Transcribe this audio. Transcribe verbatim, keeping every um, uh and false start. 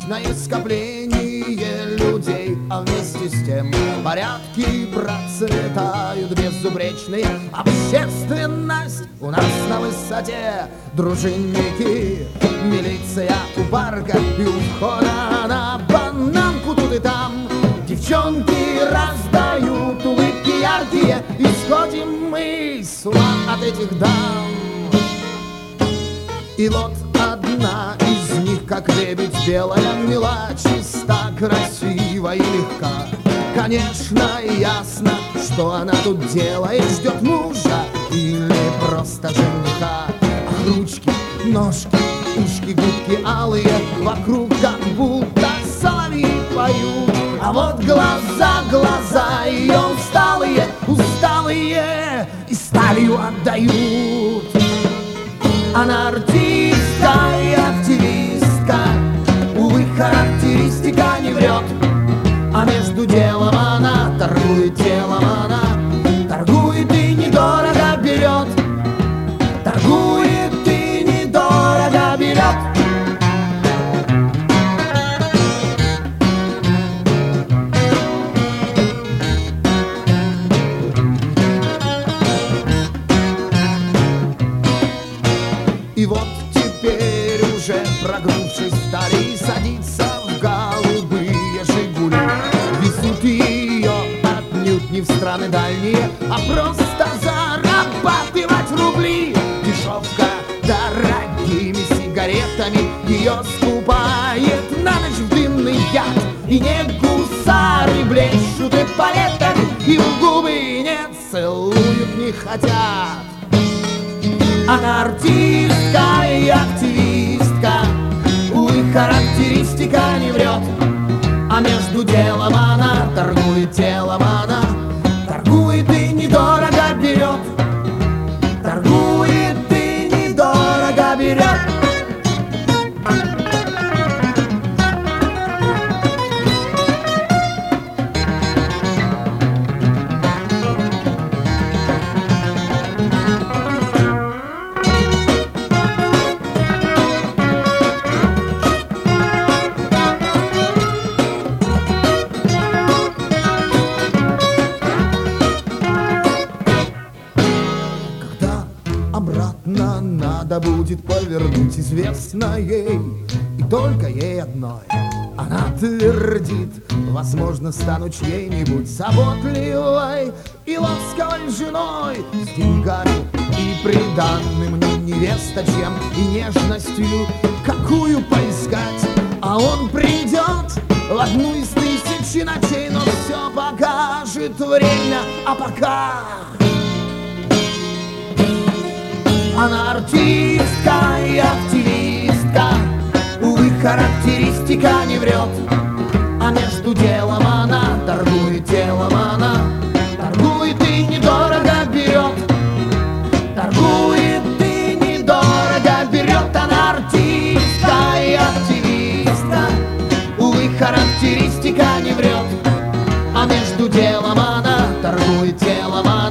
Вечное скопление людей, а вместе с тем порядки процветают безупречные. Общественность у нас на высоте, дружинники, милиция у парка и у входа на бананку тут и там. Девчонки раздают улыбки яркие, и сходим мы с ума от этих дам. И вот одна из них, как лебедь белая, мила, чиста, красива и легка. Конечно, ясно, что она тут делает, ждет мужа или просто жениха. Ах, ручки, ножки, ушки, губки алые, вокруг как будто соловьи поют. А вот глаза, глаза ее усталые, усталые и сталью отдают. Она артистка и активистка, увы, характеристика не врет. А между делом она торгует телом, она торгует и недорого берет. Торгует и недорого берет. И вот теперь уже прогнувшись вдали, садится в голубые «Жигули». Везут ее отнюдь не в страны дальние, а просто зарабатывать рубли. Дешевка дорогими сигаретами ее скупает на ночь в дымный яд. И не гусары блещут эполетами, и в губы не целуют, не хотят. Она артистка и активистка, увы, характеристика не врет. А между делом она торгует телом, она торгует и недорого берет. Торгует и недорого берет. Обратно надо будет повернуть, известно ей, и только ей одной. Она твердит: возможно, стану чьей-нибудь заботливой и ласковой женой, с деньгами и приданным мне невеста, чем и нежностью, какую поискать. А он придет в одну из тысячи ночей, но все покажет время, а пока она артистка и активистка, увы, характеристика не врет. А между делом она торгует телом, она торгует и недорого берет. Торгует и недорого берет. Она артистка и активистка, увы, характеристика не врет. А между делом она торгует телом,